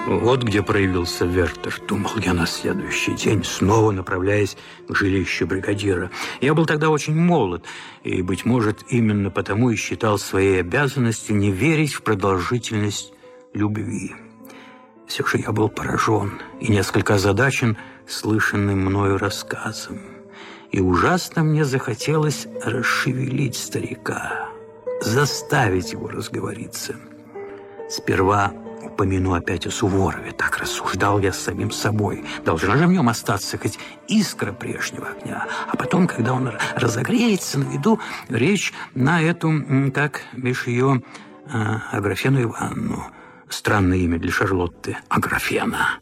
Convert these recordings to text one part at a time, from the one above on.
Вот где проявился Вертер, думал я на следующий день, снова направляясь к жилищу бригадира. Я был тогда очень молод, и, быть может, именно потому и считал своей обязанностью не верить в продолжительность любви. Все же я был поражен и несколько озадачен слышанным мною рассказом. И ужасно мне захотелось расшевелить старика, заставить его разговориться. Сперва упомяну опять о Суворове. Так рассуждал я с самим собой. Должна же в нем остаться хоть искра прежнего огня. А потом, когда он разогреется, наведу речь на эту, как бишь ее, Аграфену Ивановну. Странное имя для Шарлотты. Аграфена.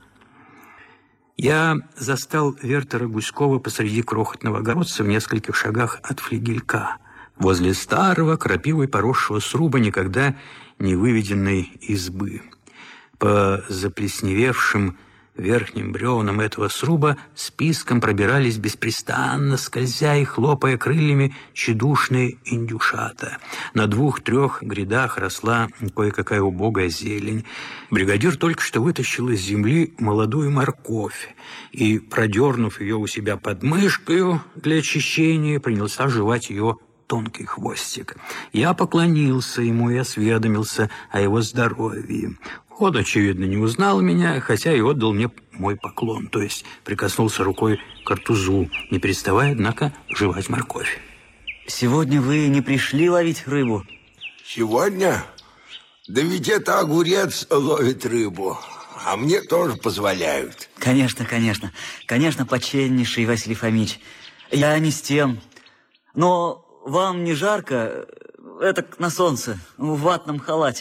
Я застал Вертера Гуськова посреди крохотного огородца в нескольких шагах от флигелька, возле старого, крапивой поросшего сруба, никогда не выведенной избы. По заплесневевшим верхним бревнам этого сруба списком пробирались беспрестанно, скользя и хлопая крыльями, тщедушные индюшата. На 2-3 грядах росла кое-какая убогая зелень. Бригадир только что вытащил из земли молодую морковь и, продернув ее у себя под мышкою для очищения, принялся жевать ее тонкий хвостик. Я поклонился ему и осведомился о его здоровье. Он, очевидно, не узнал меня, хотя и отдал мне мой поклон, то есть прикоснулся рукой к картузу, не переставая, однако, жевать морковь. Сегодня вы не пришли ловить рыбу? Сегодня? Да ведь это огурец ловит рыбу, а мне тоже позволяют. Конечно, конечно. Конечно, почтеннейший Василий Фомич. Я не с тем. Но вам не жарко, этак на солнце, в ватном халате?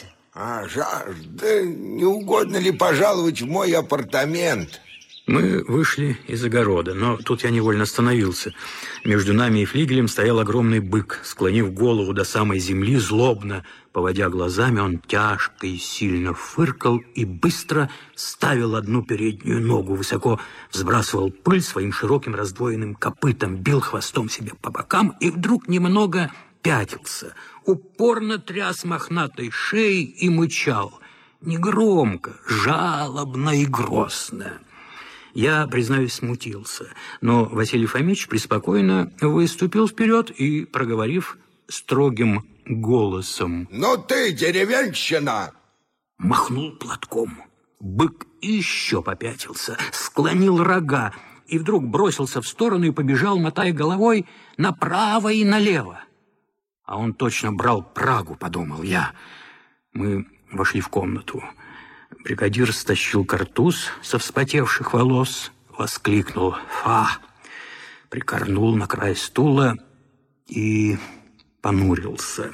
Да не угодно ли пожаловать в мой апартамент? Мы вышли из огорода, но тут я невольно остановился. Между нами и флигелем стоял огромный бык. Склонив голову до самой земли, злобно поводя глазами, он тяжко и сильно фыркал и быстро ставил одну переднюю ногу, высоко взбрасывал пыль своим широким раздвоенным копытом, бил хвостом себе по бокам и вдруг немного пятился, упорно тряс мохнатой шеей и мычал. Негромко, жалобно и грозно. Я, признаюсь, смутился, но Василий Фомич преспокойно выступил вперед и, проговорив строгим голосом: «Ну ты, деревенщина!» махнул платком. Бык еще попятился, склонил рога и вдруг бросился в сторону и побежал, мотая головой направо и налево. А он точно брал Прагу, подумал я. Мы вошли в комнату. Бригадир стащил картуз со вспотевших волос, воскликнул «Фа!», прикорнул на край стула и понурился.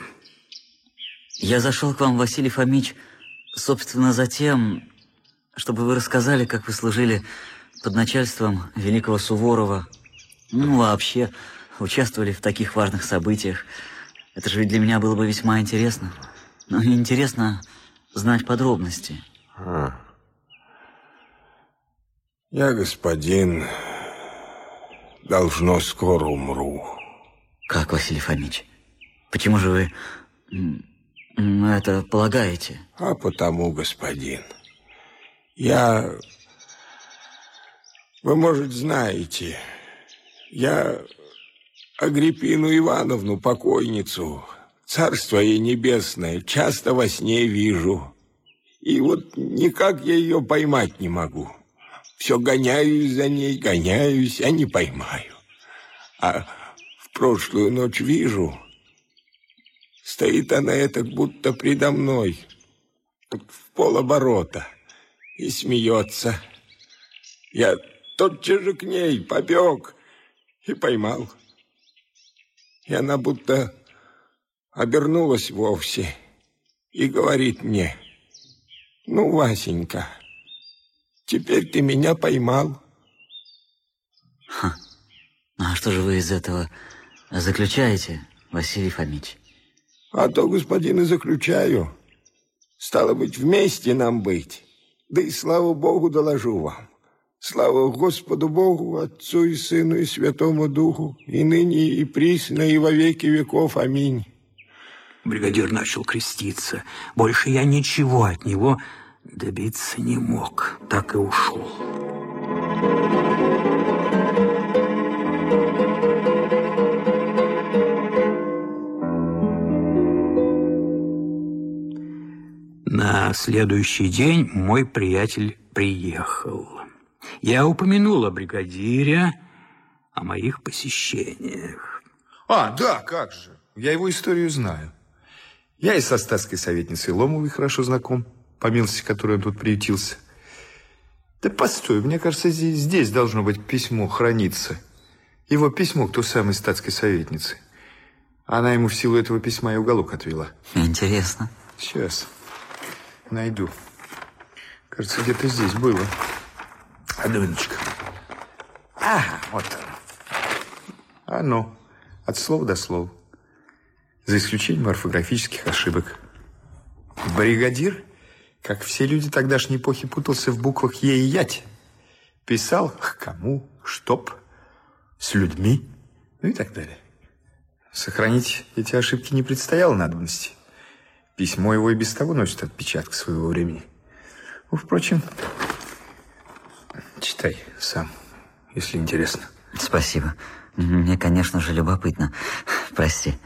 Я зашел к вам, Василий Фомич, собственно, за тем, чтобы вы рассказали, как вы служили под начальством великого Суворова. Ну, вообще, участвовали в таких важных событиях. Это же ведь для меня было бы весьма интересно. Но интересно знать подробности. Я, господин, должно скоро умру. Как, Василий Фомич? Почему же вы это полагаете? А потому, господин, вы, может, знаете, я Агриппину Ивановну, покойницу, царство ей небесное, часто во сне вижу. И вот никак я ее поймать не могу. Все гоняюсь за ней, гоняюсь, а не поймаю. А в прошлую ночь вижу, стоит она этак будто предо мной, в полоборота, и смеется. Я тотчас же к ней побег и поймал. И она будто обернулась вовсе и говорит мне: «Ну, Васенька, теперь ты меня поймал». А что же вы из этого заключаете, Василий Фомич? А то, господин, и заключаю. Стало быть, вместе нам быть. Да и слава Богу доложу вам. Слава Господу Богу, Отцу и Сыну и Святому Духу, и ныне, и присно, и во веки веков. Аминь. Бригадир начал креститься. Больше я ничего от него добиться не мог, так и ушел. На следующий день мой приятель приехал. Я упомянул о бригадире, о моих посещениях. Да, как же. Я его историю знаю. Я и со статской советницей Ломовой хорошо знаком, по милости которой он тут приютился. Да постой, мне кажется, здесь должно быть письмо храниться. Его письмо к той самой статской советнице. Она ему в силу этого письма и уголок отвела. Интересно. Сейчас найду. Кажется, где-то здесь было. Одну минуточку. Ага, вот оно. Оно. От слова до слова. За исключением орфографических ошибок. Бригадир, как все люди тогдашней эпохи, путался в буквах «е» и «ять». Писал к кому, чтоб, с людьми, ну и так далее. Сохранить эти ошибки не предстояло надобности. Письмо его и без того носит отпечаток своего времени. Впрочем, читай сам, если интересно. Спасибо. Мне, конечно же, любопытно. Прости.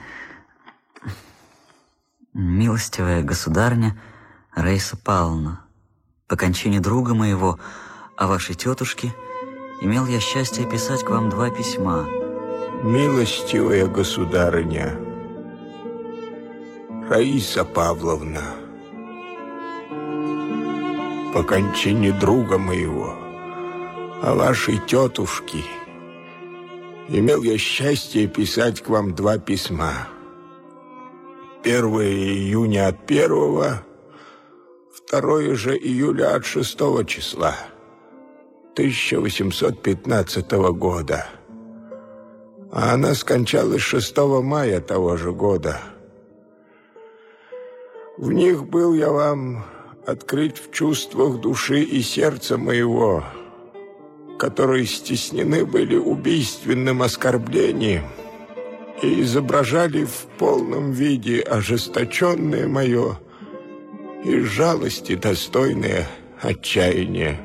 Милостивая государыня Раиса Павловна, по кончине друга моего, о вашей тетушке, имел я счастье писать к вам 2 письма. Милостивая государыня Раиса Павловна, по кончине друга моего, о вашей тетушке, имел я счастье писать к вам 2 письма. 1 июня от 1, 2 же июля от 6 числа 1815 года. А она скончалась 6 мая того же года. В них был я вам открыть в чувствах души и сердца моего, которые стеснены были убийственным оскорблением и изображали в полном виде ожесточенное мое и жалости достойное отчаяние.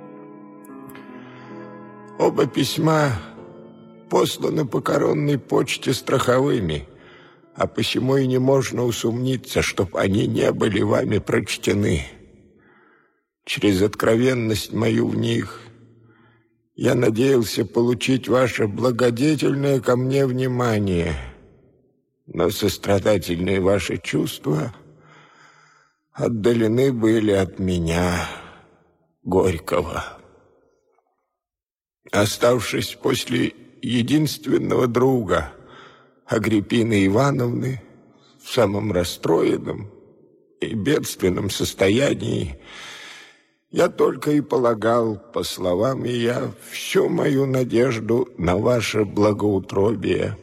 Оба письма посланы по коронной почте страховыми, а посему и не можно усомниться, чтоб они не были вами прочтены. Через откровенность мою в них я надеялся получить ваше благодетельное ко мне внимание, но сострадательные ваши чувства отдалены были от меня, горького. Оставшись после единственного друга, Агриппины Ивановны, в самом расстроенном и бедственном состоянии, я только и полагал, по словам ее, всю мою надежду на ваше благоутробие.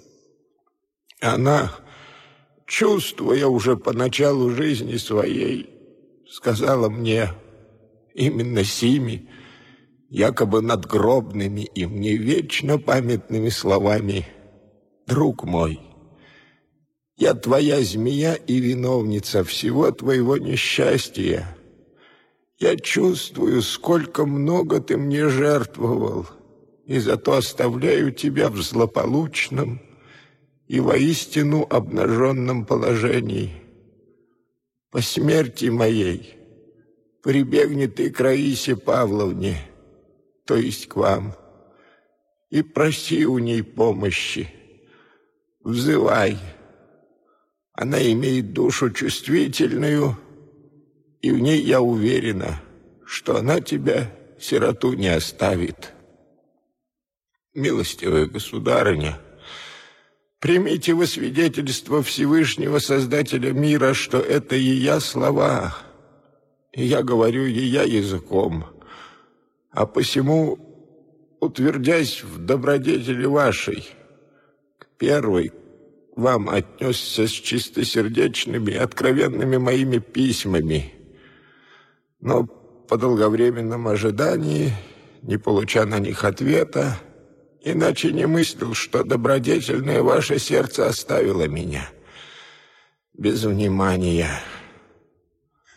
Она, чувствуя уже по началу жизни своей, сказала мне именно сими, якобы надгробными и мне вечно памятными словами: «Друг мой, я твоя змея и виновница всего твоего несчастья. Я чувствую, сколько много ты мне жертвовал, и зато оставляю тебя в злополучном и воистину обнаженном положении. По смерти моей прибегни ты к Раисе Павловне, то есть к вам, и проси у ней помощи. Взывай. Она имеет душу чувствительную, и в ней я уверена, что она тебя, сироту, не оставит. Милостивая государыня, примите во свидетельство Всевышнего Создателя мира, что это ея слова, и я говорю ея языком, а посему, утвердясь в добродетели вашей, к первой вам отнесся с чистосердечными и откровенными моими письмами, но по долговременном ожидании, не получа на них ответа, иначе не мыслил, что добродетельное ваше сердце оставило меня без внимания.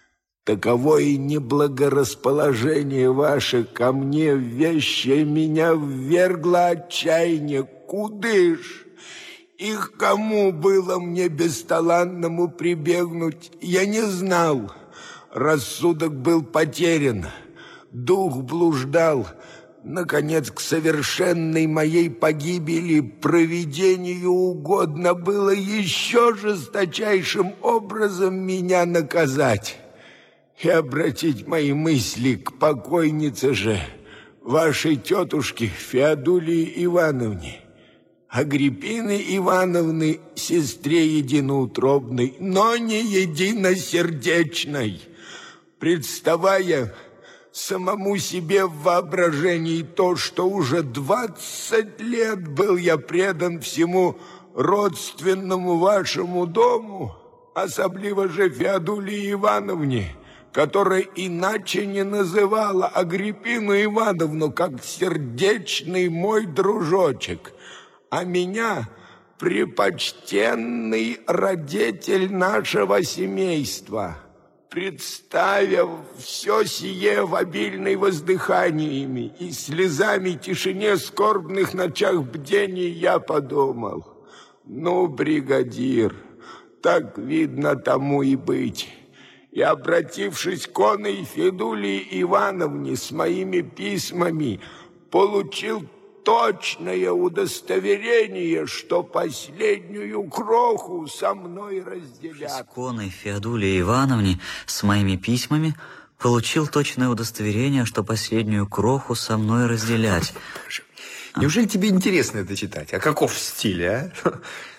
таковое неблагорасположение ваше ко мне вещее меня ввергло отчаяние. Куды ж? И к кому было мне бесталанному прибегнуть, я не знал. Рассудок был потерян, дух блуждал. Наконец, к совершенной моей погибели провидению угодно было еще жесточайшим образом меня наказать и обратить мои мысли к покойнице же, вашей тетушке Феодулии Ивановне, Агриппины Ивановны, сестре единоутробной, но не единосердечной, представая самому себе в воображении то, что уже 20 лет был я предан всему родственному вашему дому, особливо же Феодулии Ивановне, которая иначе не называла Агриппину Ивановну, как сердечный мой дружочек, а меня препочтенный родитель нашего семейства. Представив все сие в обильной воздыханиями и слезами тишине скорбных ночах бдений, я подумал: ну, бригадир, так видно тому и быть. И, обратившись к оной Федулии Ивановне с моими письмами, получил точное удостоверение, что последнюю кроху со мной разделят. С иконой Феодулии Ивановне с моими письмами получил точное удостоверение, что последнюю кроху со мной разделять. Неужели тебе интересно это читать? А каков стиль, а?